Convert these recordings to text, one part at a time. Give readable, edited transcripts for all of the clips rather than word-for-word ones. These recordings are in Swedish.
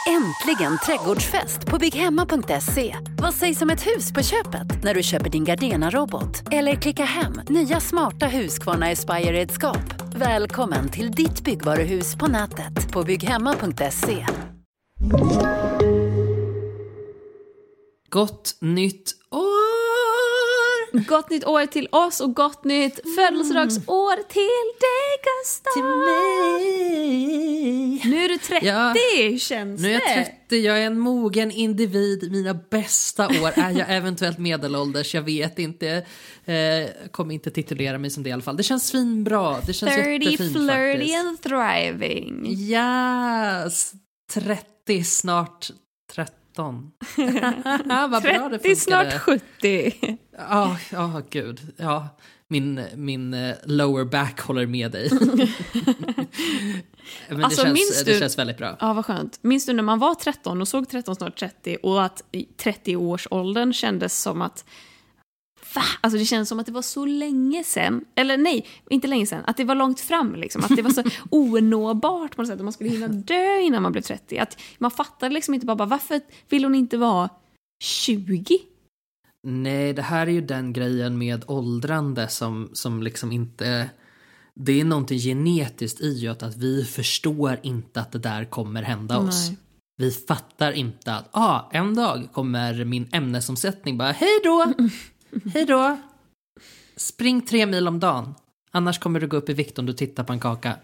Äntligen trädgårdsfest på bygghemma.se. Vad sägs om ett hus på köpet när du köper din Gardena-robot? Eller klicka hem nya smarta Husqvarna Aspire-redskap. Välkommen till ditt byggvaruhus på nätet på bygghemma.se. Gott nytt år! Gott nytt år till oss och gott nytt födelsedagsår till dig, Gustav. Till mig. Nu är du 30, Ja, känns det? Nu är jag 30, jag är en mogen individ. Mina bästa år är jag eventuellt medelålders, jag vet inte. Kommer inte titulera mig som det i alla fall. Det känns svinbra, det känns 30, jättefint flirty faktiskt. and thriving. Yes, 30, snart 13. Vad bra det 30, snart 70. Ja, gud. Ja, min lower back håller med dig. Men Alltså, det känns väldigt bra. Ja, vad skönt. Minns du när man var 13 och såg 13 snart 30 och att 30-årsåldern kändes som att Alltså det känns som att det var så länge sen. Eller nej, inte länge sen. Att det var långt fram liksom. Att det var så onåbart på något sätt. Att man skulle hinna dö innan man blev 30. Att man fattade liksom inte bara varför vill hon inte vara 20? Nej, det här är ju den grejen med åldrande som liksom inte... Det är någonting genetiskt i att vi förstår inte att det där kommer hända oss. Nej. Vi fattar inte att en dag kommer min ämnesomsättning bara hej då, spring 3 mil om dagen, annars kommer du gå upp i vikt om du tittar på en kaka.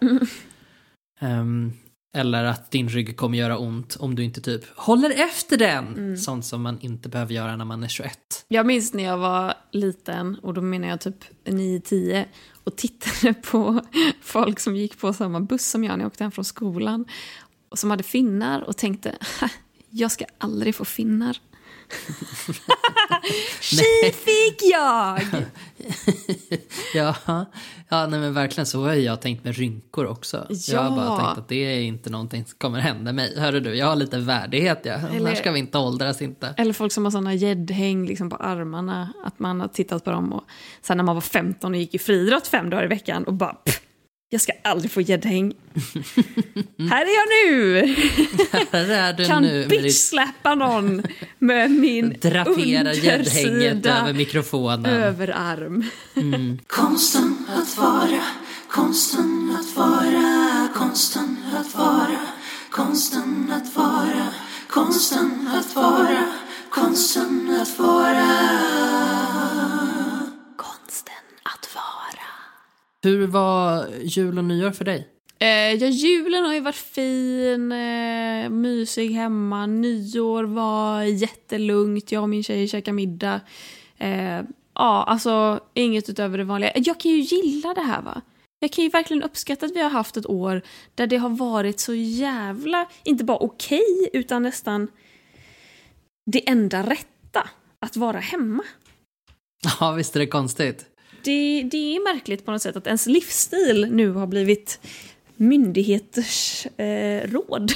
Eller att din rygg kommer göra ont om du inte typ håller efter den. Sånt som man inte behöver göra när man är 21. Jag minns när jag var liten, och då menar jag typ 9-10, och tittade på folk som gick på samma buss som jag när jag åkte hem från skolan och som hade finnar och tänkte, jag ska aldrig få finnar. Tji fick jag! Ja, nej men verkligen så har jag tänkt med rynkor också. Ja. Jag har bara tänkt att det är inte någonting som kommer hända mig. Hörru du, jag har lite värdighet. Annars ska vi inte åldras inte. Eller folk som har sådana gäddhäng liksom på armarna. Att man har tittat på dem och sen när man var 15 och gick i friidrott 5 dagar i veckan och bara jag ska aldrig få gäddhäng. Här är jag nu! Här är du kan nu. bitch-släppa någon med min drapera gäddhänget undersida över mikrofonen. överarm. Konsten att vara, konsten att vara, konsten att vara, konsten att vara, konsten att vara, konsten att vara. Konsten att vara. Hur var jul och nyår för dig? Ja, julen har ju varit fin, mysig hemma. Nyår var jättelugnt. Jag och min tjej käkade middag. Ja, alltså inget utöver det vanliga. Jag kan ju gilla det här, va? Jag kan ju verkligen uppskatta att vi har haft ett år där det har varit så jävla, inte bara okej, utan nästan det enda rätta att vara hemma. Ja, visst är det konstigt. Det är märkligt på något sätt att ens livsstil nu har blivit myndigheters råd.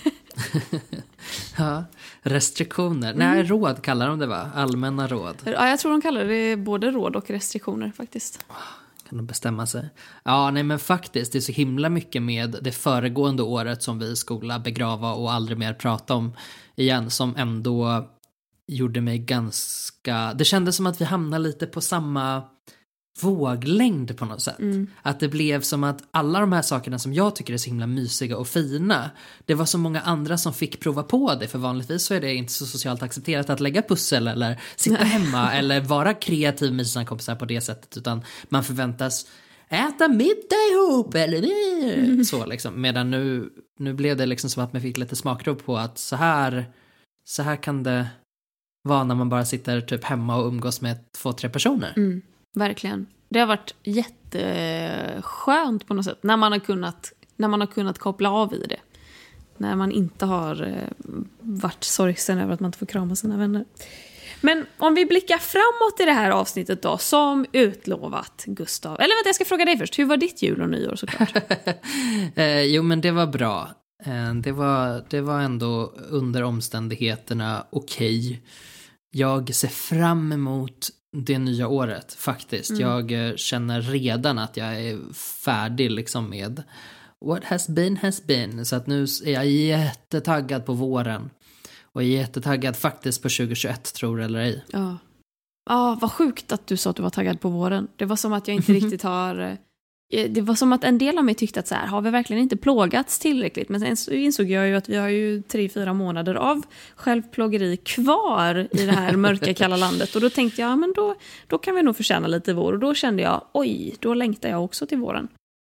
Ja, restriktioner. Nej, råd kallar de det, va? Allmänna råd. Ja, jag tror de kallar det både råd och restriktioner faktiskt. Kan de bestämma sig? Ja, nej men faktiskt, det är så himla mycket med det föregående året som vi skola begrava och aldrig mer prata om igen, som ändå gjorde mig ganska... Det kändes som att vi hamnade lite på samma våglängd på något sätt. Att det blev som att alla de här sakerna som jag tycker är så himla mysiga och fina, det var så många andra som fick prova på det, för vanligtvis så är det inte så socialt accepterat att lägga pussel eller sitta hemma eller vara kreativ med sina kompisar på det sättet, utan man förväntas äta middag ihop eller så liksom. Medan nu blev det liksom som att man fick lite smakprov på att så här kan det vara när man bara sitter typ hemma och umgås med 2-3 personer. Verkligen. Det har varit jätteskönt på något sätt när man har kunnat koppla av i det. När man inte har varit sorgsen över att man inte får krama sina vänner. Men om vi blickar framåt i det här avsnittet då, som utlovat, Gustav. Eller vänta, jag ska fråga dig först. Hur var ditt jul och nyår såklart? Jo, men det var bra. Det var ändå under omständigheterna okej. Jag ser fram emot det nya året faktiskt. Jag känner redan att jag är färdig liksom med what has been. Så att nu är jag jättetaggad på våren. Och jag är jättetaggad faktiskt på 2021, tror eller ej. Ja. Ja, vad sjukt att du sa att du var taggad på våren. Det var som att jag inte riktigt har... Det var som att en del av mig tyckte att så här, har vi verkligen inte plågats tillräckligt? Men sen så insåg jag ju att vi har ju 3-4 månader av självplågeri kvar i det här mörka kalla landet. Och då tänkte jag, men då kan vi nog förtjäna lite vår. Och då kände jag, oj, då längtar jag också till våren.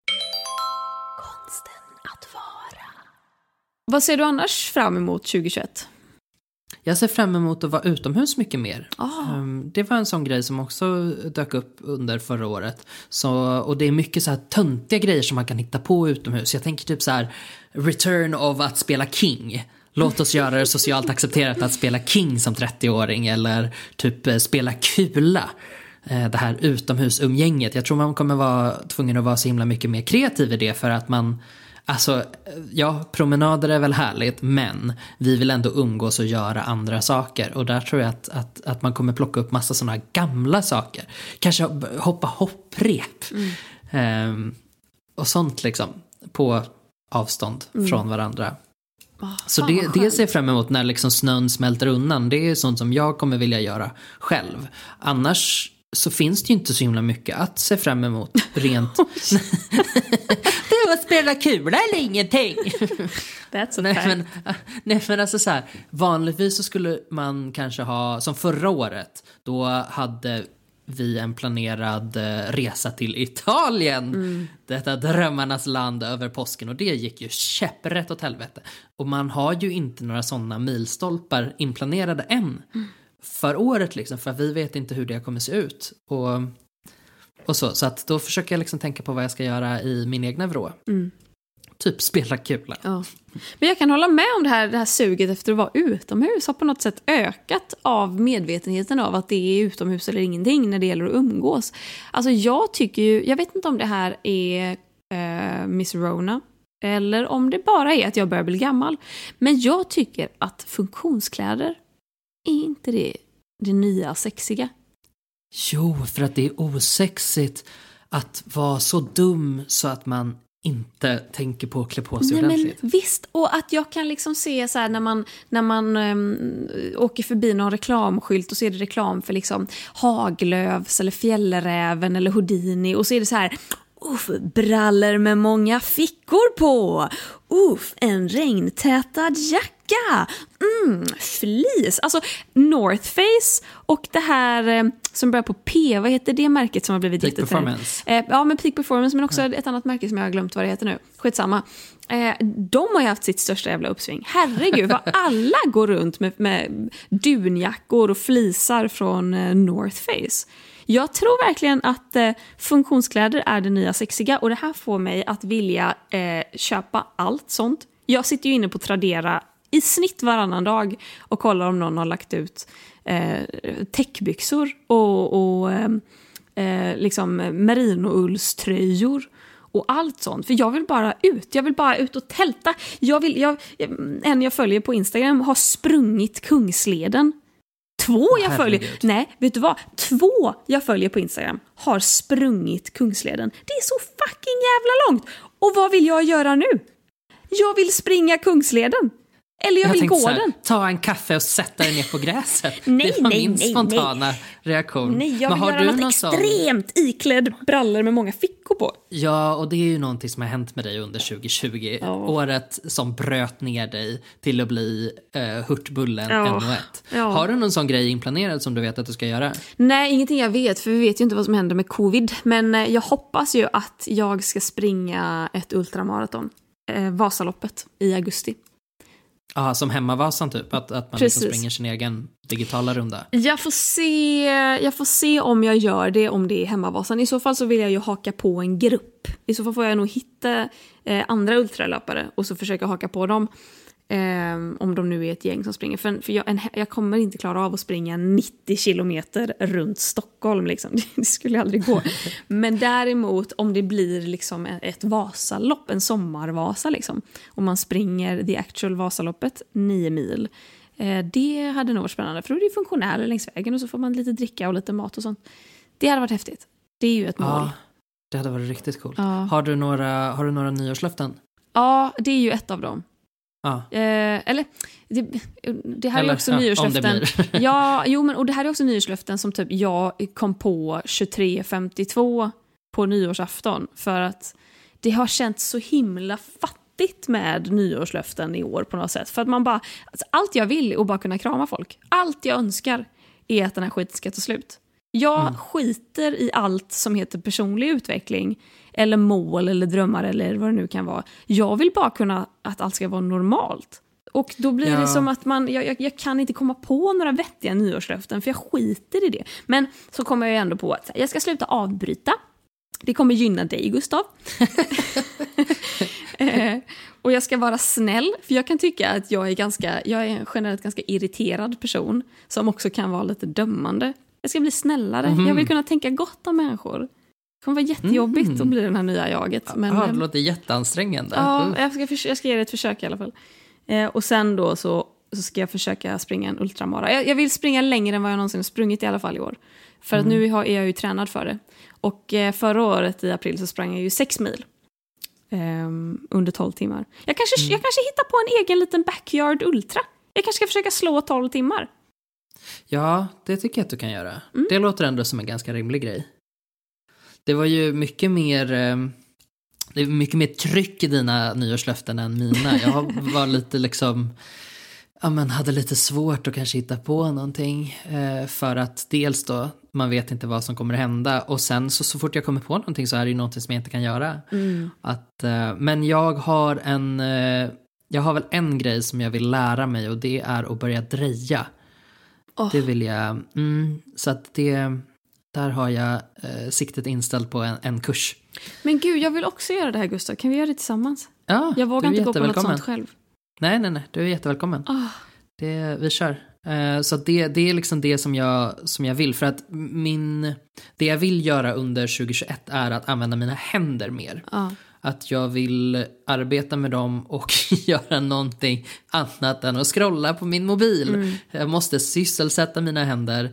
Konsten att vara. Vad ser du annars fram emot 2021? Jag ser fram emot att vara utomhus mycket mer. Det var en sån grej som också dök upp under förra året. Och det är mycket så här töntiga grejer som man kan hitta på utomhus. Jag tänker typ så här, return of att spela King. Låt oss göra det socialt accepterat att spela King som 30-åring. Eller typ spela kula. Det här utomhusumgänget. Jag tror man kommer vara tvungen att vara så himla mycket mer kreativ i det. För att man... Alltså, ja, promenader är väl härligt, men vi vill ändå umgås och göra andra saker. Och där tror jag att man kommer plocka upp massa sådana gamla saker. Kanske hoppa hopprep. Och sånt liksom, på avstånd från varandra. Så det ser jag fram emot när liksom snön smälter undan. Det är sånt som jag kommer vilja göra själv. Annars så finns det ju inte så himla mycket att se fram emot rent... Det var spela kula eller ingenting. That's nej, men alltså så här, vanligtvis så skulle man kanske ha, som förra året, då hade vi en planerad resa till Italien. Detta drömmarnas land över påsken, och det gick ju käpprätt åt helvete. Och man har ju inte några sådana milstolpar inplanerade än för året liksom, för vi vet inte hur det kommer se ut. Och så att då försöker jag liksom tänka på vad jag ska göra i min egna vrå. Typ spela kula. Ja. Men jag kan hålla med om det här suget efter att vara utomhus har på något sätt ökat av medvetenheten av att det är utomhus eller ingenting när det gäller att umgås. Alltså jag tycker ju, jag vet inte om det här är Miss Rona eller om det bara är att jag börjar bli gammal. Men jag tycker att funktionskläder är inte det nya sexiga. Jo, för att det är osexigt att vara så dum så att man inte tänker på att klä på sig ordentligt. Men visst, och att jag kan liksom se så här när man åker förbi någon reklamskylt och ser det reklam för liksom Haglöfs eller Fjällräven eller Houdini, och så är det så här, brallor med många fickor på. En regntätad jacka. Flis. Alltså North Face och det här som börjar på P. Vad heter det märket som har blivit Peak Performance. Ja, men Peak Performance, men också ett annat märke som jag har glömt vad det heter nu. Skitsamma. De har ju haft sitt största jävla uppsving. Herregud, vad alla går runt med dunjackor och flisar från North Face. Jag tror verkligen att funktionskläder är det nya sexiga, och det här får mig att vilja köpa allt sånt. Jag sitter ju inne på Tradera i snitt varannan dag och kollar om någon har lagt ut täckbyxor och liksom merinoullströjor och allt sånt. För jag vill bara ut och tälta. En jag följer på Instagram har sprungit Kungsleden. 2 jag följer. Nej, vet du vad? 2 jag följer på Instagram har sprungit Kungsleden. Det är så fucking jävla långt. Och vad vill jag göra nu? Jag vill springa Kungsleden. Eller jag vill gå den. Ta en kaffe och sätta dig ner på gräset. Det var min spontana reaktion. Nej, jag vill göra något extremt iklädd brallor med många fickor på. Ja, och det är ju någonting som har hänt med dig under 2020. Året som bröt ner dig till att bli hurtbullen NO1. Har du någon sån grej inplanerad som du vet att du ska göra? Nej, ingenting jag vet, för vi vet ju inte vad som händer med covid. Men jag hoppas ju att jag ska springa ett ultramaraton. Vasaloppet i augusti. Ja, som hemmavasan typ, att man liksom springer sin egen digitala runda. Jag får se om jag gör det, om det är hemmavasan. I så fall så vill jag ju haka på en grupp. I så fall får jag nog hitta andra ultralöpare och så försöka haka på dem. Om de nu är ett gäng som springer. För jag kommer inte klara av att springa 90 kilometer runt Stockholm. Liksom. Det skulle aldrig gå. Men däremot om det blir liksom ett Vasalopp, en sommarvasa. Liksom, om man springer the actual Vasaloppet 9 mil. Det hade nog varit spännande. För då är det funktionärer längs vägen och så får man lite dricka och lite mat och sånt. Det hade varit häftigt. Det är ju ett mål. Det hade varit riktigt coolt. Ja. Har du några nyårslöften? Ja, det är ju ett av dem. Ja. Eller det här är också nyårslöften. Och det här är också nyårslöften som typ jag kom på 23:52 på nyårsafton, för att det har känts så himla fattigt med nyårslöften i år på något sätt. För att man bara, alltså, allt jag vill är att bara kunna krama folk. Allt jag önskar är att den här skiten ska ta slut. Jag skiter i allt som heter personlig utveckling eller mål eller drömmar eller vad det nu kan vara. Jag vill bara kunna att allt ska vara normalt. Och då blir det som att jag kan inte komma på några vettiga nyårslöften, för jag skiter i det. Men så kommer jag ändå på att jag ska sluta avbryta. Det kommer gynna dig, Gustav. Och jag ska vara snäll, för jag kan tycka att jag är en generellt ganska irriterad person som också kan vara lite dömande. Jag ska bli snällare. Jag vill kunna tänka gott om människor. Det kommer vara jättejobbigt att bli den här nya jaget. Men, det låter jätteansträngande. Ja, jag ska ge det ett försök i alla fall. Och sen då så ska jag försöka springa en ultramara. Jag vill springa längre än vad jag någonsin har sprungit i alla fall i år. För att nu är jag ju tränad för det. Och förra året i april så sprang jag ju 6 mil. Under 12 timmar. Jag kanske hittar på en egen liten backyard ultra. Jag kanske ska försöka slå 12 timmar. Ja, det tycker jag att du kan göra. Det låter ändå som en ganska rimlig grej. Det var ju mycket mer tryck i dina nyårslöften än mina. Jag var lite liksom... Ja, men hade lite svårt att kanske hitta på någonting. För att dels då, man vet inte vad som kommer att hända. Och sen så fort jag kommer på någonting så är det ju någonting som jag inte kan göra. Men jag har väl en grej som jag vill lära mig, och det är att börja dreja. Det vill jag. Så att där har jag siktet inställt på en kurs. Men gud, jag vill också göra det här, Gustav. Kan vi göra det tillsammans? Ja, jag vågar inte gå på något sånt själv. Nej, du är jättevälkommen. Vi kör. Så det är liksom det som jag vill. För att det jag vill göra under 2021 är att använda mina händer mer. Att jag vill arbeta med dem och göra någonting annat än att scrolla på min mobil. Jag måste sysselsätta mina händer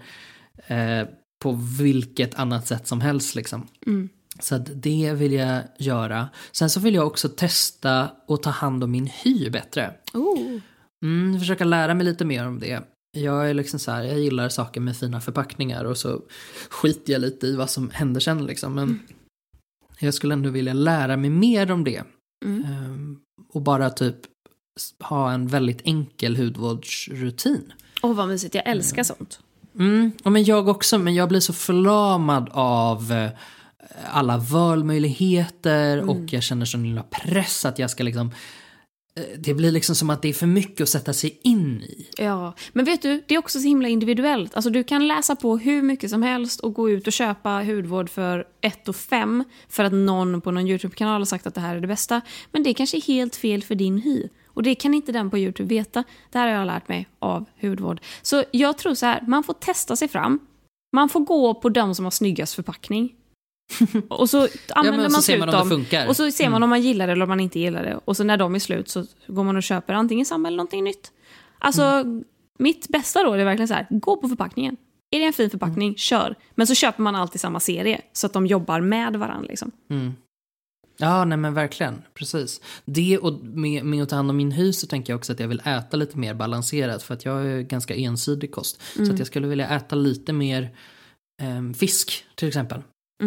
på vilket annat sätt som helst liksom. Så att det vill jag göra. Sen så vill jag också testa att ta hand om min hy bättre. Försöka lära mig lite mer om det. Jag är liksom så här, jag gillar saker med fina förpackningar, och så skiter jag lite i vad som händer sen liksom. Men jag skulle ändå vilja lära mig mer om det. Och bara typ ha en väldigt enkel hudvårdsrutin. Vad mysigt, jag älskar sånt. Ja, men jag också, men jag blir så förlamad av alla valmöjligheter och jag känner sån lilla press att jag ska liksom, det blir liksom som att det är för mycket att sätta sig in i. Ja, men vet du, det är också så himla individuellt. Alltså du kan läsa på hur mycket som helst och gå ut och köpa hudvård för 1,5 för att någon på någon YouTube-kanal har sagt att det här är det bästa. Men det är kanske helt fel för din hy. Och det kan inte den på YouTube veta. Det här har jag lärt mig av hudvård. Så jag tror så här, man får testa sig fram. Man får gå på de som har snyggast förpackning. Och så använder man sig av dem. Och så ser man om man gillar det eller om man inte gillar det. Och så när de är slut så går man och köper antingen samma eller någonting nytt. Alltså mitt bästa råd är verkligen så här, gå på förpackningen. Är det en fin förpackning, kör. Men så köper man alltid samma serie så att de jobbar med varandra liksom. Ja, nej men verkligen, precis. Det och med att ta hand om min hy så tänker jag också att jag vill äta lite mer balanserat, för att jag är ganska ensidig kost. Så att jag skulle vilja äta lite mer fisk till exempel.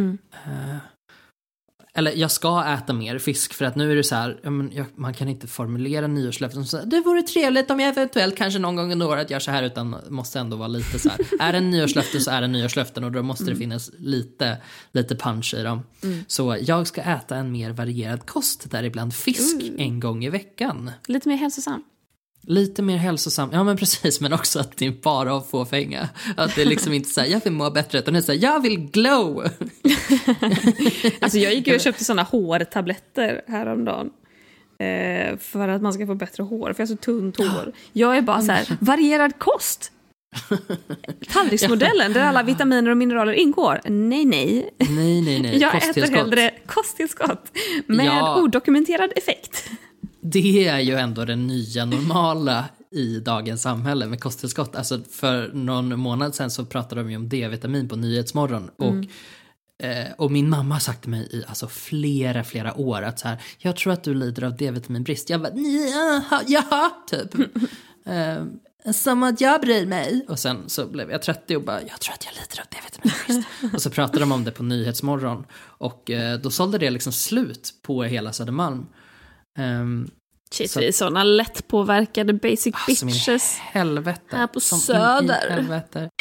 Eller jag ska äta mer fisk, för att nu är det så här, man kan inte formulera nyårslöften så här, det vore trevligt om jag eventuellt kanske någon gång under året gör så här, utan måste ändå vara lite så här, är det en nyårslöfte så är det en nyårslöften, och då måste det finnas lite punch i dem. Så jag ska äta en mer varierad kost, där ibland fisk en gång i veckan. Lite mer hälsosam. Lite mer hälsosam, ja men precis, men också att det är bara att få fänga. Att det är liksom inte så här, jag vill må bättre, utan det är så här, jag vill glow. Alltså jag gick och köpte sådana hårtabletter häromdagen. För att man ska få bättre hår, för jag har så tunt hår. Jag är bara så här, varierad kost. Tallriksmodellen där alla vitaminer och mineraler ingår. Nej. Jag äter hellre kosttillskott med odokumenterad effekt. Det är ju ändå det nya normala i dagens samhälle med kosttillskott. Alltså för någon månad sedan så pratade de ju om D-vitamin på Nyhetsmorgon. Och Och min mamma har sagt till mig i alltså flera år att så här, jag tror att du lider av D-vitaminbrist. Jag bara, ja, typ. Som att jag bryr mig. Och sen så blev jag 30 och bara, jag tror att jag lider av D-vitaminbrist. Och så pratade de om det på Nyhetsmorgon. Och då sålde det liksom slut på hela Södermalm. Shit, vi är sådana lättpåverkade basic bitches. Helvete. Här på Söder. Helvete.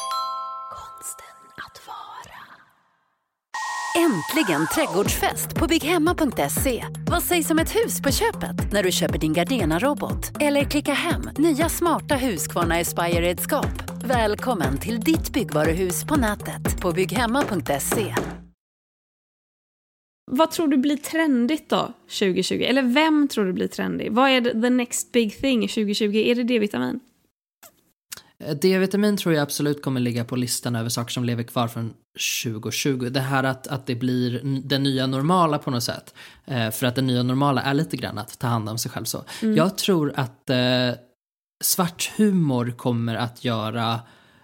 Äntligen trädgårdsfest på bygghemma.se. Vad sägs om ett hus på köpet när du köper din Gardena-robot? Eller klicka hem nya smarta Husqvarna Aspire-redskap. Välkommen till ditt byggvaruhus på nätet på bygghemma.se. Vad tror du blir trendigt då 2020? Eller vem tror du blir trendig? Vad är the next big thing 2020? Är det D-vitamin? D-vitamin tror jag absolut kommer ligga på listan över saker som lever kvar från 2020. Det här att det blir den nya normala på något sätt. För att den nya normala är lite grann att ta hand om sig själv så. Jag tror att svart humor kommer att göra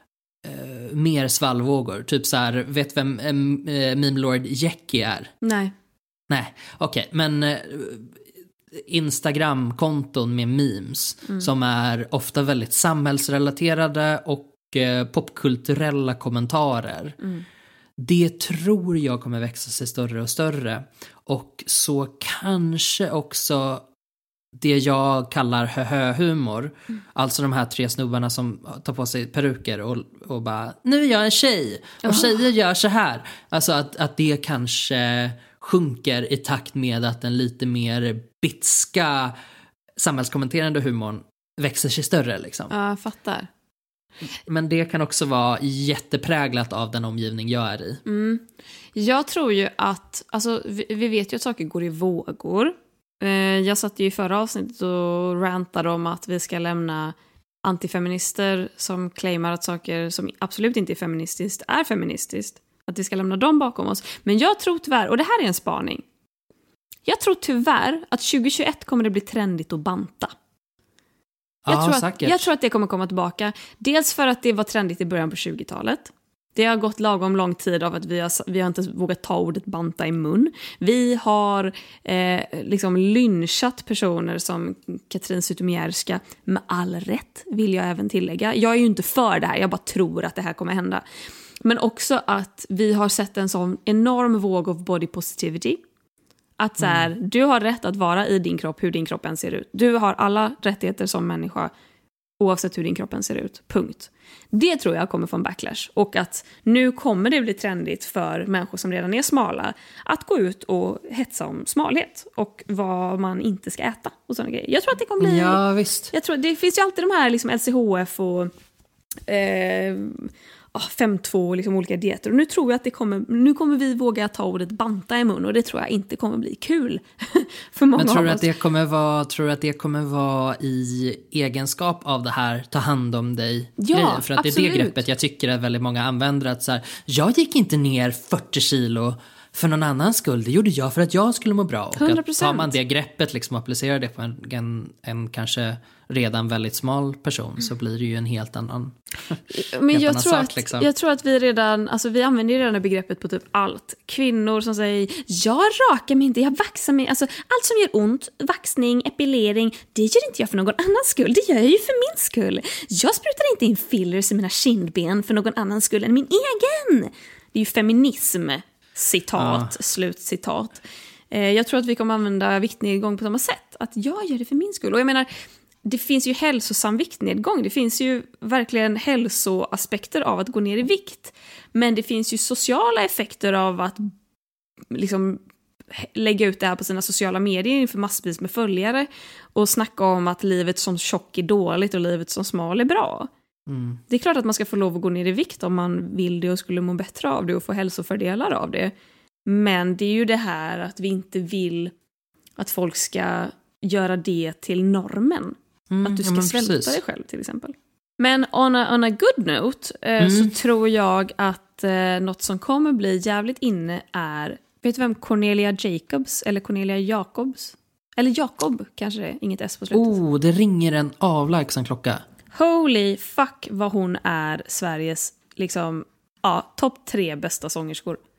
mer svallvågor. Typ så här, vet vem Meme Lord Jackie är? Nej, okej. Men Instagram-konton med memes som är ofta väldigt samhällsrelaterade och popkulturella kommentarer. Det tror jag kommer växa sig större och större. Och så kanske också det jag kallar hö-humor. Alltså de här 3 snubbarna som tar på sig peruker och bara, nu är jag en tjej och tjejer gör så här. Alltså att det kanske sjunker i takt med att den lite mer bitska samhällskommenterande humorn växer sig större liksom. Ja, jag fattar. Men det kan också vara jättepräglat av den omgivning jag är i. Jag tror ju att, alltså vi vet ju att saker går i vågor. Jag satt ju i förra avsnittet och rantade om att vi ska lämna antifeminister som claimar att saker som absolut inte är feministiskt. Att vi ska lämna dem bakom oss. Men jag tror tyvärr, och det här är en spaning, jag tror tyvärr att 2021 kommer det bli trendigt att banta. Jag tror att det kommer komma tillbaka. Dels för att det var trendigt i början på 20-talet. Det har gått lagom lång tid av att vi har inte vågat ta ordet banta i mun. Vi har liksom lynchat personer som Katrin Zytomierska, med all rätt vill jag även tillägga. Jag är ju inte för det här, jag bara tror att det här kommer hända. Men också att vi har sett en sån enorm våg av body positivity. Att så här, du har rätt att vara i din kropp, hur din kropp än ser ut. Du har alla rättigheter som människa oavsett hur din kropp än ser ut. Punkt. Det tror jag kommer från backlash. Och att nu kommer det bli trendigt för människor som redan är smala att gå ut och hetsa om smalhet och vad man inte ska äta och sådana grejer. Jag tror att det kommer bli... Ja, visst. Jag tror, det finns ju alltid de här liksom LCHF och 5-2 liksom olika dieter. Och nu tror jag att nu kommer vi våga ta ordet banta i mun, och det tror jag inte kommer bli kul för många. Men tror du att det kommer vara i egenskap av det här ta hand om dig? Ja, för att absolut. det är det greppet jag tycker att väldigt många använder, att så här, jag gick inte ner 40 kilo för någon annans skull, det gjorde jag för att jag skulle må bra. Och 100%. att tar man det greppet liksom och applicerar det på en kanske redan väldigt smal person, så blir det ju en helt annan. Men jag tror att vi redan, alltså vi använder ju redan det begreppet på typ allt. Kvinnor som säger, jag rakar mig inte, jag vaxar mig, alltså allt som gör ont, vaxning, epilering, det gör inte jag för någon annans skull, det gör jag ju för min skull. Jag sprutar inte in fillers i mina kindben för någon annans skull än min egen. Det är ju feminism. Citat, slutcitat. Jag tror att vi kommer använda viktnedgång på samma sätt. Att jag gör det för min skull. Och jag menar, det finns ju hälsosam viktnedgång. Det finns ju verkligen hälsoaspekter av att gå ner i vikt. Men det finns ju sociala effekter av att liksom lägga ut det här på sina sociala medier inför massvis med följare. Och snacka om att livet som tjock är dåligt och livet som smal är bra. Det är klart att man ska få lov att gå ner i vikt om man vill det och skulle må bättre av det och få hälsofördelar av det. Men det är ju det här att vi inte vill att folk ska göra det till normen. Att du ska svälta dig själv till exempel. Men on a good note så tror jag att något som kommer bli jävligt inne är, vet du vem Cornelia Jacobs eller Cornelia Jacobs? Eller Jacob kanske det är, inget S på slutet. Det ringer en avlägsen klocka. Holy fuck vad hon är Sveriges liksom, topp 3 bästa sångerskor.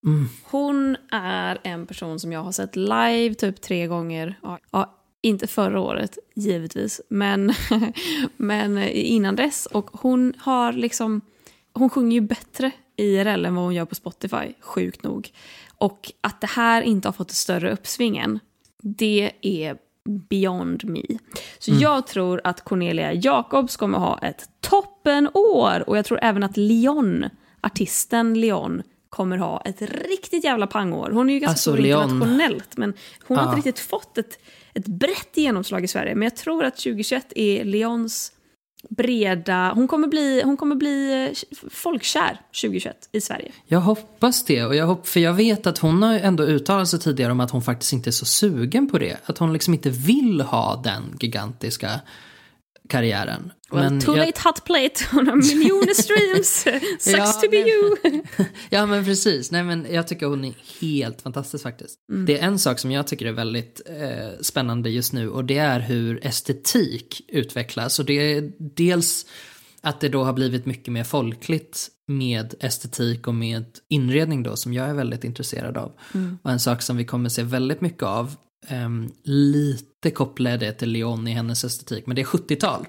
Hon är en person som jag har sett live typ 3 gånger. Ja, inte förra året, givetvis. Men innan dess. Och hon har liksom... Hon sjunger ju bättre IRL än vad hon gör på Spotify, sjukt nog. Och att det här inte har fått ett större uppsving än, det är beyond me. Så jag tror att Cornelia Jacobs kommer ha ett toppenår. Och jag tror även att artisten Leon, kommer ha ett riktigt jävla pangår. Hon är ju ganska stor internationellt, men hon har inte riktigt fått ett brett genomslag i Sverige. Men jag tror att 2021 är Leons breda... Hon kommer bli folkkär 2021 i Sverige. Jag hoppas det. Och för jag vet att hon har ändå uttalat sig tidigare om att hon faktiskt inte är så sugen på det. Att hon liksom inte vill ha den gigantiska karriären. Well, too late hot plate. Hon har miljoner streams. Sucks to be you. Ja, men precis. Nej, men jag tycker hon är helt fantastisk faktiskt. Det är en sak som jag tycker är väldigt spännande just nu. Och det är hur estetik utvecklas. Och det är dels att det då har blivit mycket mer folkligt med estetik och med inredning då, som jag är väldigt intresserad av. Och en sak som vi kommer se väldigt mycket av, lite kopplade till Leon i hennes estetik, men det är 70-tal.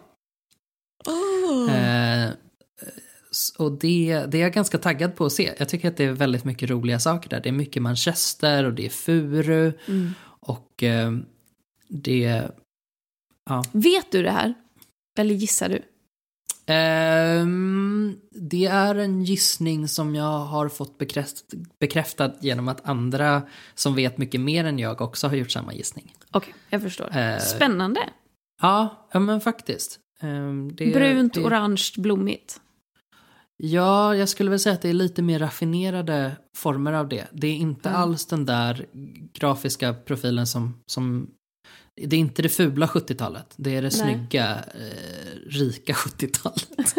Och det är jag ganska taggad på att se. Jag tycker att det är väldigt mycket roliga saker där. Det är mycket Manchester och det är furu. Och det... Ja. Vet du det här? Eller gissar du? Det är en gissning som jag har fått bekräftad genom att andra som vet mycket mer än jag också har gjort samma gissning. Okej, jag förstår. Spännande. Ja, men faktiskt. Brunt, orange, blommigt. Ja, jag skulle väl säga att det är lite mer raffinerade former av det. Det är inte alls den där grafiska profilen som det är inte det fula 70-talet. Det är det snygga, rika 70-talet.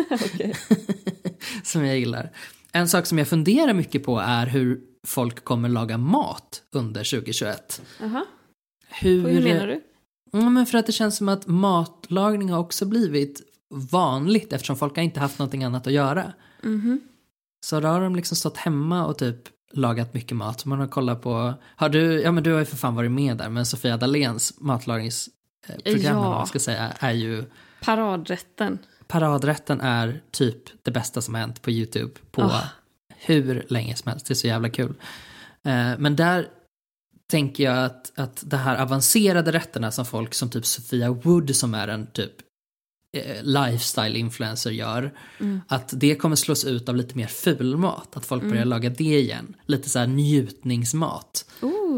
Som jag gillar. En sak som jag funderar mycket på är hur folk kommer laga mat under 2021. Hur menar du? Men för att det känns som att matlagning har också blivit vanligt eftersom folk har inte haft någonting annat att göra. Så då har de liksom stått hemma och typ lagat mycket mat. Man har kollat på... du har ju för fan varit med där, men Sofia Dahléns matlagningsprogram, man ska säga, är ju... Paradrätten. Paradrätten är typ det bästa som har hänt på YouTube på hur länge som helst. Det är så jävla kul. Men där tänker jag att det här avancerade rätterna som folk som typ Sofia Wood, som är en typ lifestyle-influencer, gör, att det kommer slås ut av lite mer fulmat. Att folk börjar laga det igen. Lite så här njutningsmat.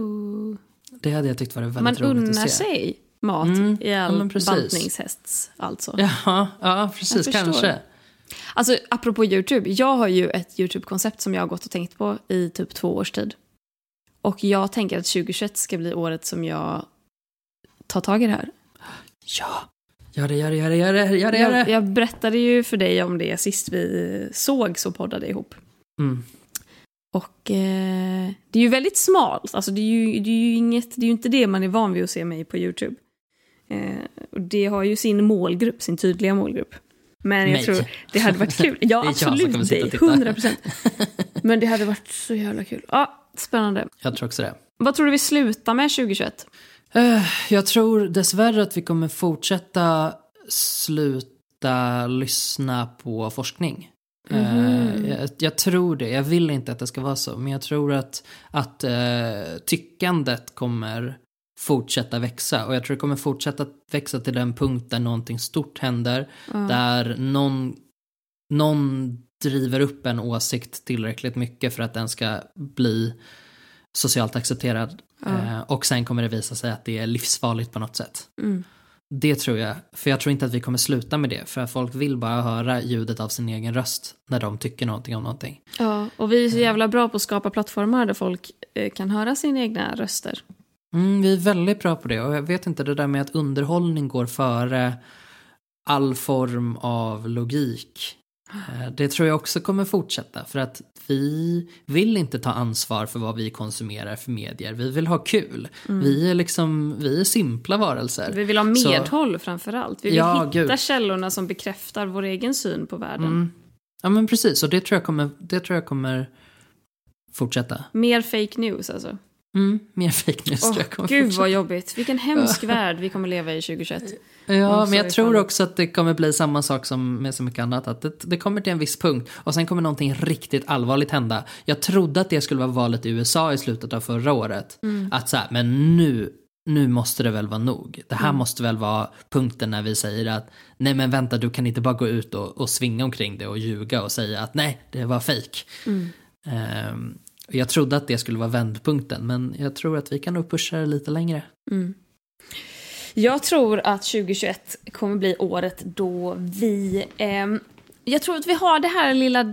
Det hade jag tyckt var väldigt roligt att se. Man unnar sig mat i all bantningshästs, alltså. Ja, precis, kanske. Alltså, apropå YouTube. Jag har ju ett YouTube-koncept som jag har gått och tänkt på i typ 2 års tid. Och jag tänker att 2021 ska bli året som jag tar tag i det här. Ja. Gör det. Jag berättade ju för dig om det sist vi såg så poddade ihop. Och det är ju väldigt smalt. Alltså det är ju inte det man är van vid att se mig på YouTube. Och det har ju sin målgrupp, sin tydliga målgrupp. Men jag tror det hade varit kul. Ja, absolut, det 100%. Men det hade varit så jävla kul. Ja, spännande. Jag tror också det. Vad tror du vi slutar med 2021? Jag tror dessvärre att vi kommer sluta lyssna på forskning. Jag tror det. Jag vill inte att det ska vara så. Men jag tror att tyckandet kommer fortsätta växa. Och jag tror det kommer fortsätta växa till den punkt där någonting stort händer. Där någon driver upp en åsikt tillräckligt mycket för att den ska bli socialt accepterad. Och sen kommer det visa sig att det är livsfarligt på något sätt. Det tror jag. För jag tror inte att vi kommer sluta med det. För att folk vill bara höra ljudet av sin egen röst när de tycker någonting om någonting. Ja, och vi är så jävla bra på att skapa plattformar där folk kan höra sina egna röster. Vi är väldigt bra på det. Och jag vet inte, det där med att underhållning går före all form av logik. Det tror jag också kommer fortsätta. För att vi vill inte ta ansvar för vad vi konsumerar för medier. Vi vill ha kul. Vi är simpla varelser. Vi vill ha medhåll framförallt. Vi vill hitta källorna som bekräftar vår egen syn på världen. Ja, men precis. Och det tror jag kommer fortsätta. Mer fake news alltså. Mer fake news tror jag kommer Gud fortsätta. vad jobbigt. Vilken hemsk värld vi kommer leva i 2021. Ja, men jag tror också att det kommer bli samma sak som med så mycket annat. Att det kommer till en viss punkt och sen kommer någonting riktigt allvarligt hända. Jag trodde att det skulle vara valet i USA i slutet av förra året. Att så här, men nu måste det väl vara nog. Det här måste väl vara punkten när vi säger att nej men vänta, du kan inte bara gå ut och svinga omkring det och ljuga och säga att nej, det var fake. Jag trodde att det skulle vara vändpunkten, men jag tror att vi kan nog pusha det lite längre. Jag tror att 2021 kommer bli året då vi... jag tror att vi har det här lilla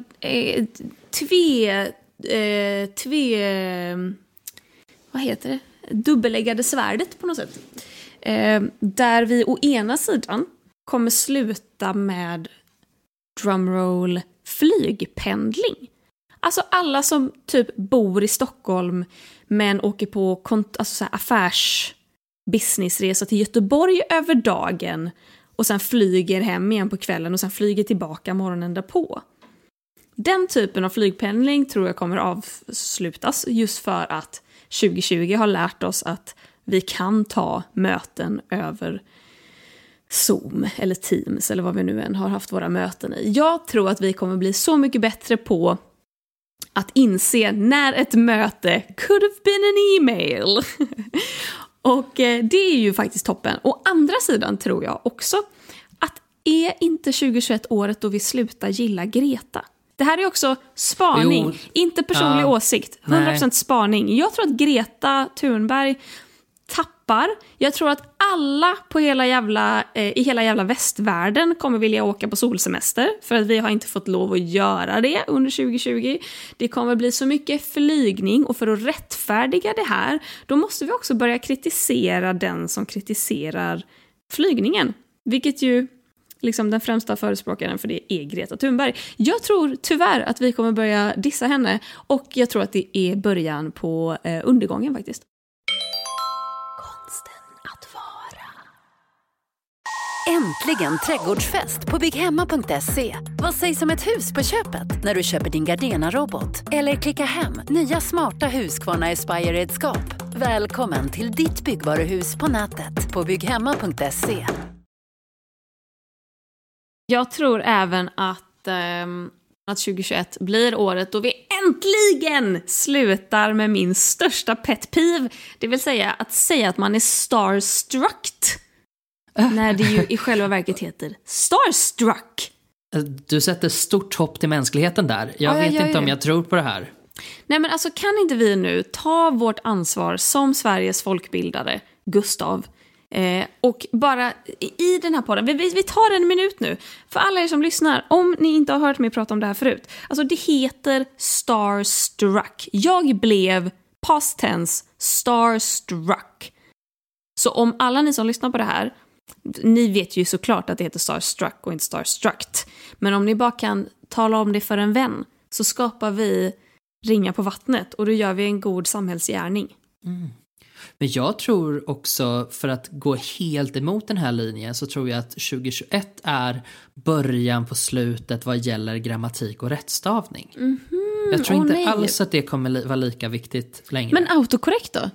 vad heter det? Dubbeläggade svärdet på något sätt. Där vi å ena sidan kommer sluta med drumroll flygpendling. Alltså alla som typ bor i Stockholm men åker på alltså så här affärs-businessresa till Göteborg över dagen och sen flyger hem igen på kvällen och sen flyger tillbaka morgonen därpå. Den typen av flygpendling tror jag kommer avslutas just för att 2020 har lärt oss att vi kan ta möten över Zoom eller Teams eller vad vi nu än har haft våra möten i. Jag tror att vi kommer bli så mycket bättre på att inse när ett möte could have been an email. Och det är ju faktiskt toppen. Å andra sidan tror jag också att är inte 2021 året då vi slutar gilla Greta? Det här är också spaning, inte personlig åsikt. 100% spaning. Jag tror att Greta Thunberg tappar. Jag tror att alla på i hela jävla västvärlden kommer vilja åka på solsemester. För att vi har inte fått lov att göra det under 2020. Det kommer bli så mycket flygning. Och för att rättfärdiga det här, då måste vi också börja kritisera den som kritiserar flygningen. Vilket ju liksom den främsta förespråkaren för det är Greta Thunberg. Jag tror tyvärr att vi kommer börja dissa henne. Och jag tror att det är början på undergången faktiskt. Äntligen trädgårdsfest på bygghemma.se. Vad sägs om ett hus på köpet när du köper din Gardena-robot? Eller klicka hem nya smarta Husqvarna Aspire-redskap. Välkommen till ditt byggvaruhus på nätet på bygghemma.se. Jag tror även att 2021 blir året då vi äntligen slutar med min största pet peeve. Det vill säga att man är starstruck. När det ju i själva verket heter starstruck. Du sätter stort hopp till mänskligheten där. Jag vet inte om jag tror på det här. Nej men alltså kan inte vi nu ta vårt ansvar som Sveriges folkbildare, Gustav, och bara i den här podden, vi tar en minut nu. För alla er som lyssnar, om ni inte har hört mig prata om det här förut. Alltså det heter starstruck. Jag blev past tense starstruck. Så om alla ni som lyssnar på det här, ni vet ju såklart att det heter starstruck och inte starstruct. Men om ni bara kan tala om det för en vän så skapar vi ringar på vattnet och då gör vi en god samhällsgärning. Men jag tror också, för att gå helt emot den här linjen, så tror jag att 2021 är början på slutet vad gäller grammatik och rättstavning. Jag tror inte alls att det kommer vara lika viktigt längre. Men autokorrekt då?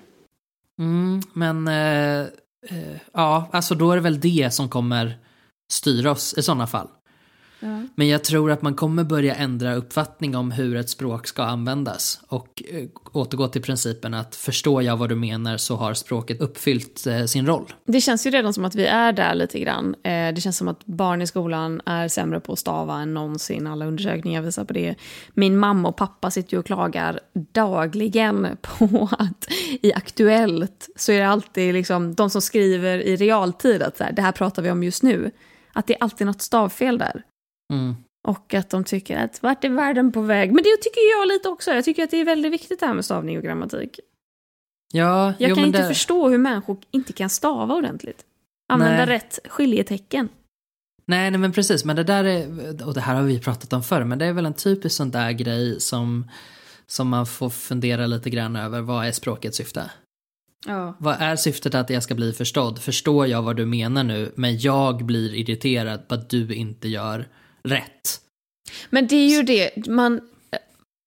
Ja, alltså då är det väl det som kommer styra oss i sådana fall. Ja. Men jag tror att man kommer börja ändra uppfattning om hur ett språk ska användas och återgå till principen att förstår jag vad du menar så har språket uppfyllt sin roll. Det känns ju redan som att vi är där lite grann. Det känns som att barn i skolan är sämre på att stava än någonsin. Alla undersökningar visar på det. Min mamma och pappa sitter ju och klagar dagligen på att i Aktuellt så är det alltid liksom de som skriver i realtid att så här, det här pratar vi om just nu. Att det är alltid något stavfel där. Och att de tycker att vart är världen på väg? Men det tycker jag lite också. Jag tycker att det är väldigt viktigt det här med stavning och grammatik. Ja, jag kan inte förstå hur människor inte kan stava ordentligt. Använda rätt skiljetecken. Nej, men precis. Men det där är, och det här har vi pratat om förr, men det är väl en typisk sån där grej som man får fundera lite grann över. Vad är språkets syfte? Ja. Vad är syftet att jag ska bli förstådd? Förstår jag vad du menar nu, men jag blir irriterad på att du inte gör rätt. Men det är ju det,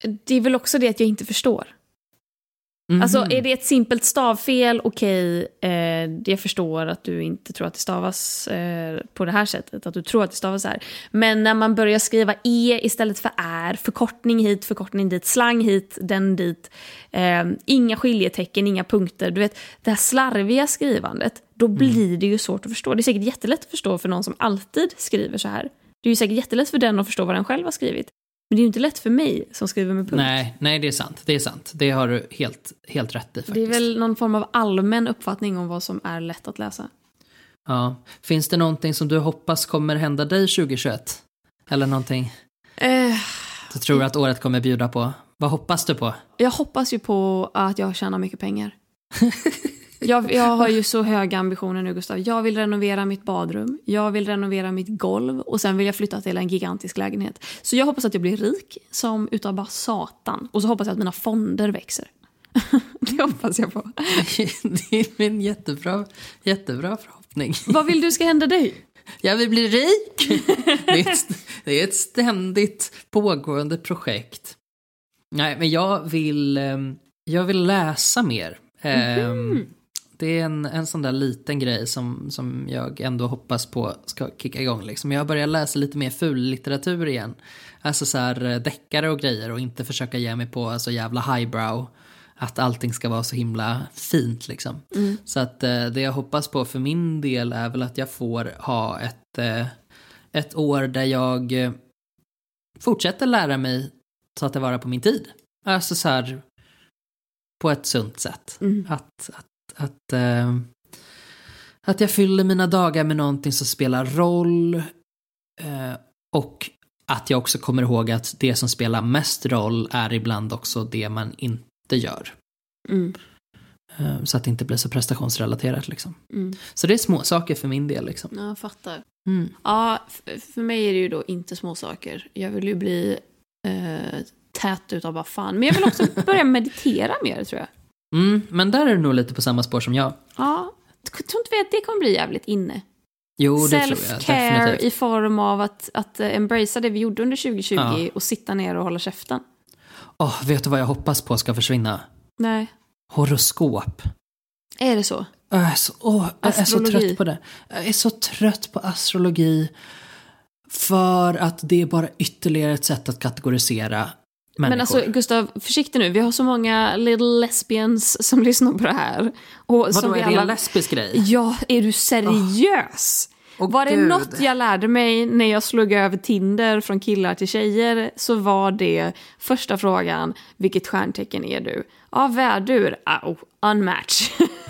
det är väl också det att jag inte förstår. Alltså är det ett simpelt stavfel, okej, jag förstår att du inte tror att det stavas på det här sättet, att du tror att det stavas här. Men när man börjar skriva e istället för är, förkortning hit, förkortning dit, slang hit, den dit, inga skiljetecken, inga punkter, du vet, det här slarviga skrivandet, då blir det ju svårt att förstå. Det är säkert jättelätt att förstå för någon som alltid skriver så här. Det är ju säkert jättelätt för den att förstå vad den själv har skrivit. Men det är ju inte lätt för mig som skriver med punkt. Nej, det är sant. Det har du helt rätt i faktiskt. Det är väl någon form av allmän uppfattning om vad som är lätt att läsa. Ja. Finns det någonting som du hoppas kommer hända dig 2021? Eller någonting du tror att året kommer bjuda på? Vad hoppas du på? Jag hoppas ju på att jag tjänar mycket pengar. Jag har ju så höga ambitioner nu, Gustav. Jag vill renovera mitt badrum. Jag vill renovera mitt golv. Och sen vill jag flytta till en gigantisk lägenhet. Så jag hoppas att jag blir rik som utav bara satan. Och så hoppas jag att mina fonder växer. Det hoppas jag på. Det är en jättebra förhoppning. Vad vill du ska hända dig? Jag vill bli rik. Det är ett ständigt pågående projekt. Nej, men jag vill läsa mer. Det är en sån där liten grej som jag ändå hoppas på ska kicka igång. Liksom. Jag börjar läsa lite mer ful litteratur igen. Alltså så här deckare och grejer och inte försöka ge mig på så jävla highbrow. Att allting ska vara så himla fint liksom. Så att det jag hoppas på för min del är väl att jag får ha ett år där jag fortsätter lära mig ta tillvara på min tid. Alltså så här på ett sunt sätt. Att jag fyller mina dagar med någonting som spelar roll och att jag också kommer ihåg att det som spelar mest roll är ibland också det man inte gör. Så att det inte blir så prestationsrelaterat liksom. Så det är små saker för min del liksom. Ja, jag fattar. Ja, för mig är det ju då inte små saker. Jag vill ju bli tät utav bara fan. Men jag vill också börja meditera mer, tror jag. Men där är du nog lite på samma spår som jag. Ja, jag tror inte vi att det kommer bli jävligt inne. Jo, det tror jag. Self-care i form av att embracea det vi gjorde under 2020 och sitta ner och hålla käften. Vet du vad jag hoppas på ska försvinna? Nej. Horoskop. Är det så? Jag är så trött på det. Jag är så trött på astrologi. För att det är bara ytterligare ett sätt att kategorisera människor. Men alltså, Gustav, försiktig nu. Vi har så många little lesbians som lyssnar på det här. Vadå, är det en lesbisk grej? Ja, är du seriös? Var det något jag lärde mig när jag slog över Tinder från killar till tjejer, så var det första frågan: vilket stjärntecken är du? Ja, värdur. Unmatch.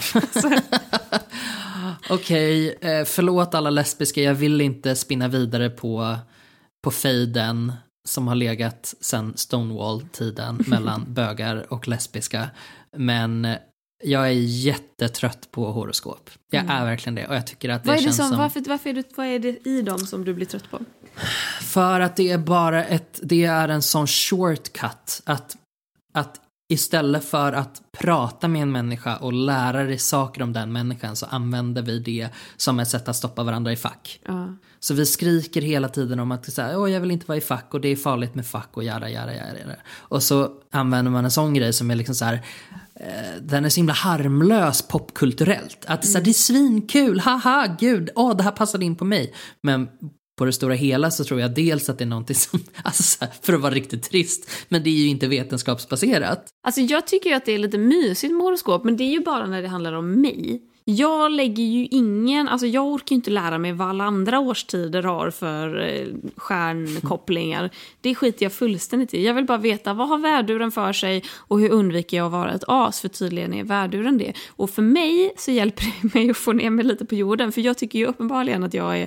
Okej, förlåt alla lesbiska. Jag vill inte spinna vidare på fejden som har legat sedan Stonewall-tiden mellan bögar och lesbiska. Men jag är jättetrött på horoskop. Jag är verkligen det. Och jag tycker att det känns som... Vad är det i dem som du blir trött på? För att det är bara det är en sån shortcut. Att istället för att prata med en människa och lära dig saker om den människan, så använder vi det som ett sätt att stoppa varandra i fack. Så vi skriker hela tiden om att jag vill inte vara i fack och det är farligt med fack och jada. Och så använder man en sån grej som är liksom så här, den är så himla harmlös popkulturellt. Att det är svinkul, haha, gud, det här passade in på mig. Men på det stora hela så tror jag dels att det är någonting som, alltså så här, för att vara riktigt trist, men det är ju inte vetenskapsbaserat. Alltså jag tycker ju att det är lite mysigt med horoskop, men det är ju bara när det handlar om mig. Jag lägger ju jag orkar ju inte lära mig vad alla andra årstider har för stjärnkopplingar. Det skiter jag fullständigt i. Jag vill bara veta, vad har värduren för sig och hur undviker jag att vara ett as, för tydligen är värduren det. Och för mig så hjälper det mig att få ner mig lite på jorden, för jag tycker ju uppenbarligen att jag är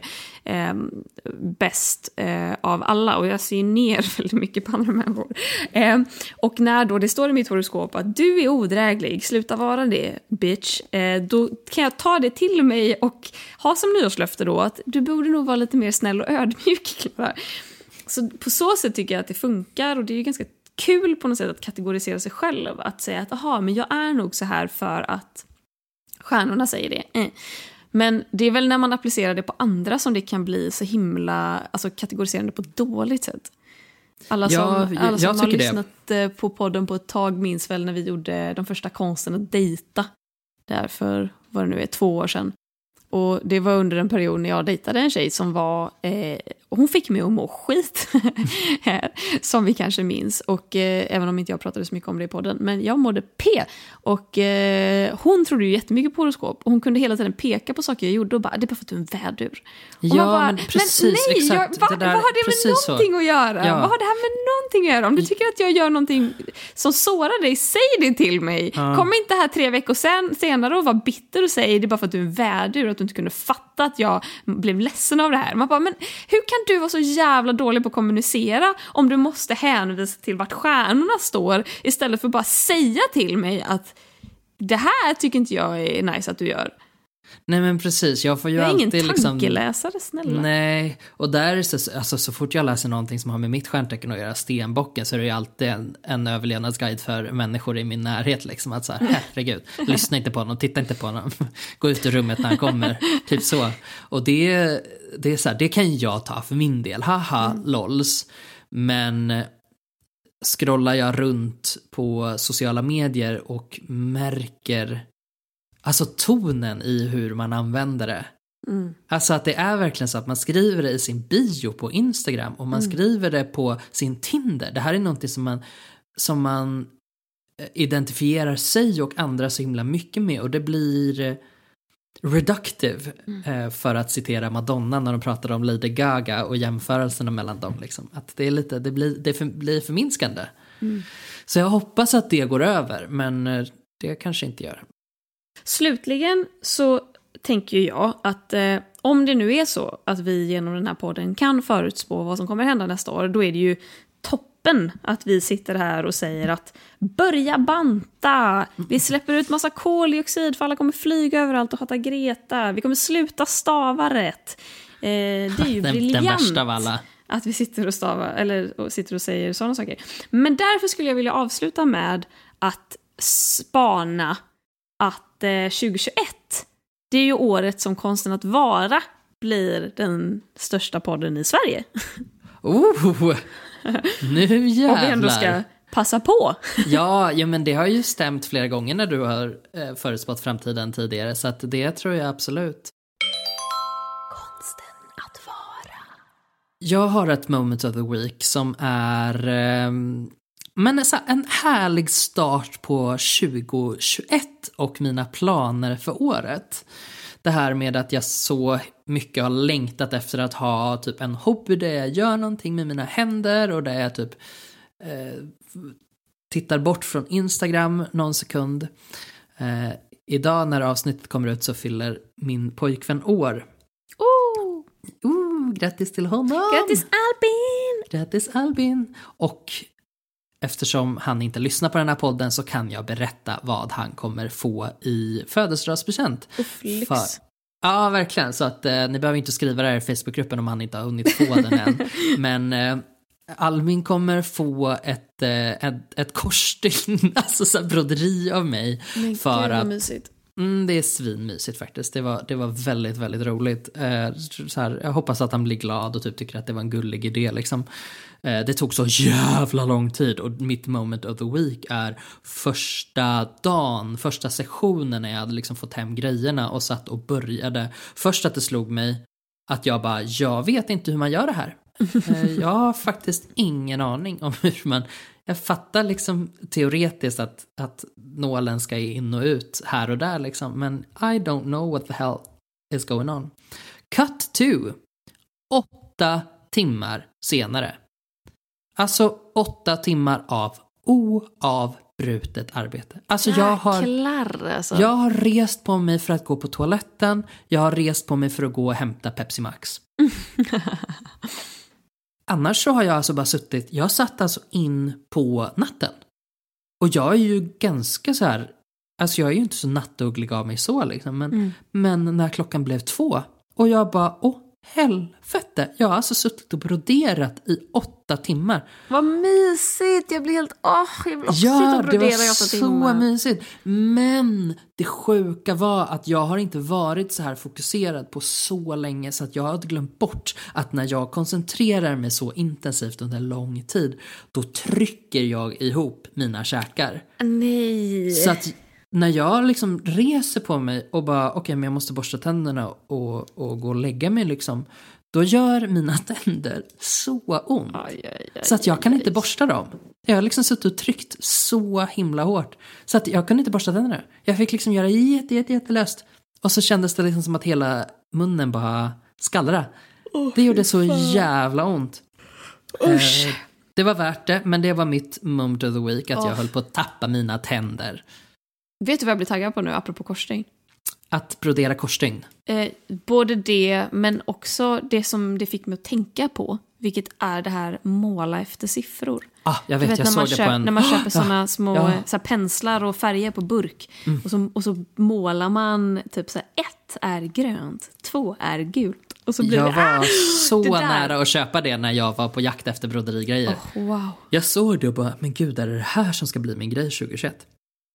bäst av alla, och jag ser ner väldigt mycket på andra människor. Och när då det står i mitt horoskop att du är odräglig, sluta vara det, bitch, då kan jag ta det till mig och ha som nyårslöfte då att du borde nog vara lite mer snäll och ödmjuk, Klara. Så på så sätt tycker jag att det funkar, och det är ju ganska kul på något sätt att kategorisera sig själv, att säga att men jag är nog så här för att stjärnorna säger det. Men det är väl när man applicerar det på andra som det kan bli så himla, alltså kategoriserande på ett dåligt sätt. Alla som, alla som har tycker lyssnat på podden på ett tag minns väl när vi gjorde de första konsten att dejta. Därför vad det nu är 2 år sedan. Och det var under en period när jag dejtade en tjej som var... hon fick mig att må skit. Som vi kanske minns. Och även om inte jag pratade så mycket om det i podden. Men jag mådde P. Och hon trodde ju jättemycket på horoskop. Och hon kunde hela tiden peka på saker jag gjorde. Och bara, det är bara för att du är en vädur. Och ja, men precis. Men nej, exakt. Vad har det med någonting att göra? Ja. Vad har det här med någonting att göra? Om du tycker att jag gör någonting som sårar dig, säg det till mig. Kom inte här 3 veckor senare och var bitter och säg det är bara för att du är en vädur. Att du inte kunde fatta att jag blev ledsen av det här. Man bara, men hur kan du vara så jävla dålig på att kommunicera om du måste hänvisa till vart stjärnorna står istället för bara säga till mig att det här tycker inte jag är nice att du gör. Nej men precis, jag får ju jag är alltid ingen tankeläsare, snälla. Nej, och där är så fort jag läser någonting som har med mitt stjärntecken att göra, stenbocken, så är det ju alltid en överlevnadsguide för människor i min närhet liksom, att så här, herregud, lyssna inte på honom, titta inte på honom, gå ut ur rummet när han kommer, typ så. Och det är så här, det kan jag ta för min del, haha, lols. Men scrollar jag runt på sociala medier och märker alltså tonen i hur man använder det. Alltså att det är verkligen så att man skriver det i sin bio på Instagram och man skriver det på sin Tinder. Det här är någonting som man identifierar sig och andra så himla mycket med, och det blir reductive, för att citera Madonna när de pratade om Lady Gaga och jämförelserna mellan dem liksom. Att det är lite, det blir förminskande. Så jag hoppas att det går över, men det kanske inte gör. Slutligen så tänker jag att om det nu är så att vi genom den här podden kan förutspå vad som kommer hända nästa år, då är det ju toppen att vi sitter här och säger att börja banta, vi släpper ut massa koldioxid för alla kommer flyga överallt och hata Greta, vi kommer sluta stava rätt. Det är ju briljant. Den värsta av alla. Att vi sitter och säger sådana saker. Men därför skulle jag vilja avsluta med att spana att 2021, det är ju året som Konsten att vara blir den största podden i Sverige. Nu jävlar. Och vi ändå ska passa på. Ja, men det har ju stämt flera gånger när du har förutspått framtiden tidigare, så att det tror jag absolut. Konsten att vara. Jag har ett moment of the week som är men så en härlig start på 2021 och mina planer för året. Det här med att jag så mycket har längtat efter att ha typ en hobby där jag gör någonting med mina händer och där jag typ tittar bort från Instagram någon sekund. Idag när avsnittet kommer ut så fyller min pojkvän år. Grattis till honom! Grattis Albin! Och eftersom han inte lyssnar på den här podden så kan jag berätta vad han kommer få i födelsedagspresent. Ja, verkligen. Så att ni behöver inte skriva det här i Facebookgruppen om han inte har hunnit få den än. Men Albin kommer få ett korsstygn, alltså så broderi av mig. Men för att mysigt. Det är svinmysigt faktiskt. Det var väldigt, väldigt roligt. Så här, jag hoppas att han blir glad och typ tycker att det var en gullig idé liksom. Det tog så jävla lång tid, och mitt moment of the week är första sessionen när jag hade liksom fått hem grejerna och satt och började. Först att det slog mig att jag vet inte hur man gör det här. Jag har faktiskt ingen aning om hur man... Jag fattar liksom teoretiskt att nålen ska in och ut här och där liksom, men I don't know what the hell is going on. Cut to 8 timmar senare. Alltså 8 timmar av oavbrutet arbete. Alltså jag har rest på mig för att gå på toaletten. Jag har rest på mig för att gå och hämta Pepsi Max. Annars så har jag alltså bara jag satt alltså in på natten. Och jag är ju ganska så här, alltså jag är ju inte så nattuglig av mig så liksom, men när klockan blev 2 och jag bara, helvete. Jag har alltså suttit och broderat i 8 timmar. Vad mysigt, jag blir helt... jag vill också sitta och brodera i 8 timmar. Så mysigt. Men det sjuka var att jag har inte varit så här fokuserad på så länge så att jag har glömt bort att när jag koncentrerar mig så intensivt under lång tid, då trycker jag ihop mina käkar. Nej. Så att när jag liksom reser på mig och bara okej, men jag måste borsta tänderna och gå och lägga mig liksom, då gör mina tänder så ont. Så att jag kan inte borsta dem. Jag har liksom suttit och tryckt så himla hårt så att jag kunde inte borsta tänderna. Jag fick liksom göra jättelöst. Och så kändes det liksom som att hela munnen bara skallra. Det gjorde så jävla ont. Det var värt det, men det var mitt moment of the week att jag höll på att tappa mina tänder. Vet du vad jag blir taggad på nu, apropå korsstygn? Att brodera korsstygn. Både det, men också det som det fick mig att tänka på, vilket är det här måla efter siffror. Jag vet jag såg det på en... När man köper såna små så här penslar och färger på burk. Och så målar man typ så här, 1 är grönt, 2 är gult. Och så blir jag var så det nära att köpa det när jag var på jakt efter broderigrejer. Wow. Jag såg det och bara, men gud, är det här som ska bli min grej 2021?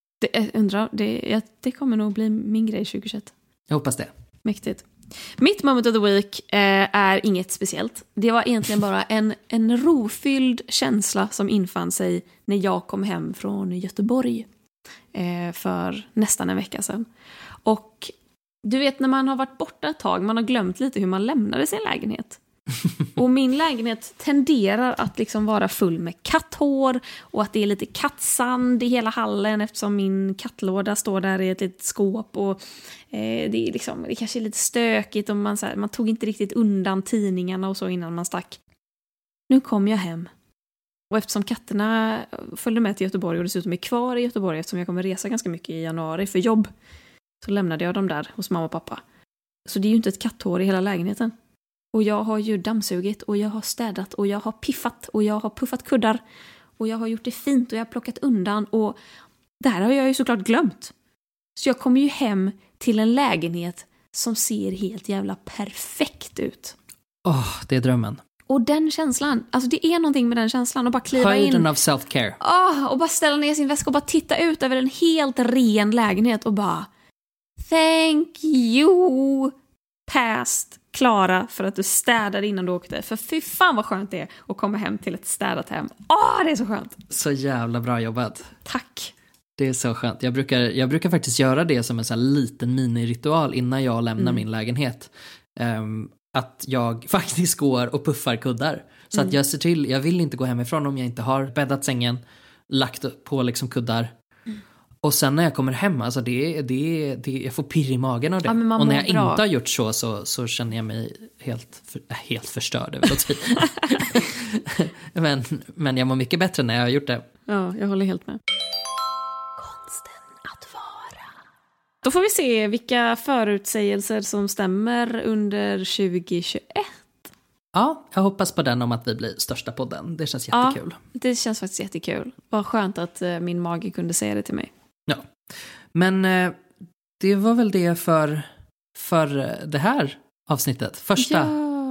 Det kommer nog bli min grej 2021. Jag hoppas det. Mäktigt. Mitt moment of the week är inget speciellt. Det var egentligen bara en rofylld känsla som infann sig när jag kom hem från Göteborg för nästan en vecka sedan. Och du vet, när man har varit borta ett tag, man har glömt lite hur man lämnade sin lägenhet. Och min lägenhet tenderar att liksom vara full med katthår och att det är lite kattsand i hela hallen eftersom min kattlåda står där i ett litet skåp och det är liksom, det kanske är lite stökigt och man tog inte riktigt undan tidningarna och så innan man stack. Nu kom jag hem och eftersom katterna följde med till Göteborg och dessutom är kvar i Göteborg eftersom jag kommer resa ganska mycket i januari för jobb, så lämnade jag dem där hos mamma och pappa. Så det är ju inte ett katthår i hela lägenheten. Och jag har ju dammsugit och jag har städat och jag har piffat och jag har puffat kuddar och jag har gjort det fint och jag har plockat undan och det här har jag ju såklart glömt. Så jag kommer ju hem till en lägenhet som ser helt jävla perfekt ut. Det är drömmen. Och den känslan, alltså det är någonting med den känslan och bara kliva in. Höjden av self-care. Och bara ställa ner sin väska och bara titta ut över en helt ren lägenhet och bara thank you past Klara för att du städade innan du åkte. För fy fan vad skönt det är att komma hem till ett städat hem. Det är så skönt. Så jävla bra jobbat. Tack. Det är så skönt. Jag brukar faktiskt göra det som en sån här liten miniritual innan jag lämnar min lägenhet. Att jag faktiskt går och puffar kuddar. Så att jag ser till, jag vill inte gå hemifrån om jag inte har bäddat sängen, lagt på liksom kuddar. Och sen när jag kommer hem, alltså jag får pirr i magen av det. Ja, och när jag inte har gjort så känner jag mig helt förstörd över något. men jag mår mycket bättre när jag har gjort det. Ja, jag håller helt med. Konsten att vara. Då får vi se vilka förutsägelser som stämmer under 2021. Ja, jag hoppas på den om att vi blir största podden. Det känns jättekul. Ja, det känns faktiskt jättekul. Vad skönt att min mage kunde säga det till mig. Ja, men det var väl det för det här avsnittet. Första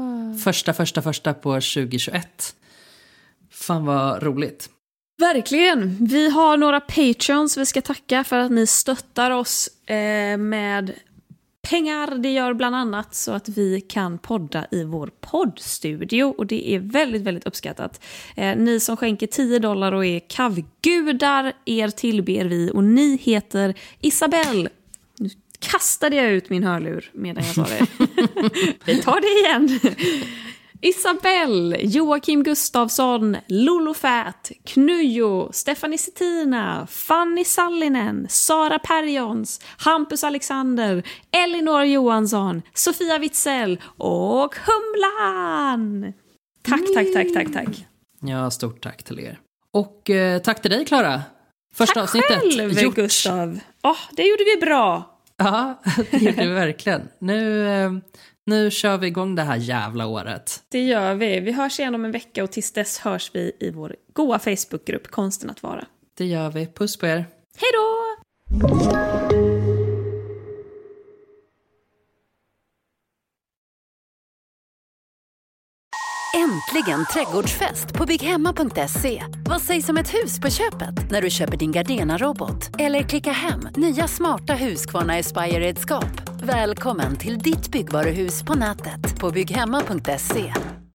på 2021. Fan vad roligt. Verkligen. Vi har några patrons vi ska tacka för att ni stöttar oss med pengar. Det gör bland annat så att vi kan podda i vår poddstudio och det är väldigt, väldigt uppskattat. Ni som skänker $10 och är kavgudar, er tillber vi och ni heter Isabelle. Nu kastade jag ut min hörlur medan jag sa det. Vi tar det igen. Isabelle, Joakim Gustafsson, Lolo Fät, Knujo, Stefanie Settina, Fanny Sallinen, Sara Perjons, Hampus Alexander, Elinor Johansson, Sofia Witzel och Humlan. Tack. Ja, stort tack till er. Och tack till dig, Klara. Första avsnittet. Tack själv, Gustav. Det gjorde vi bra. Ja, det gjorde vi verkligen. Nu kör vi igång det här jävla året. Det gör vi. Vi hörs igen om en vecka och tills dess hörs vi i vår goa Facebookgrupp Konsten att vara. Det gör vi. Puss på er. Hej då! äntligen trädgårdsfest på bygghemma.se. Vad sägs om ett hus på köpet när du köper din Gardena-robot? Eller klicka hem nya smarta Husqvarna Aspire-redskap. Välkommen till ditt byggvaruhus på nätet på bygghemma.se.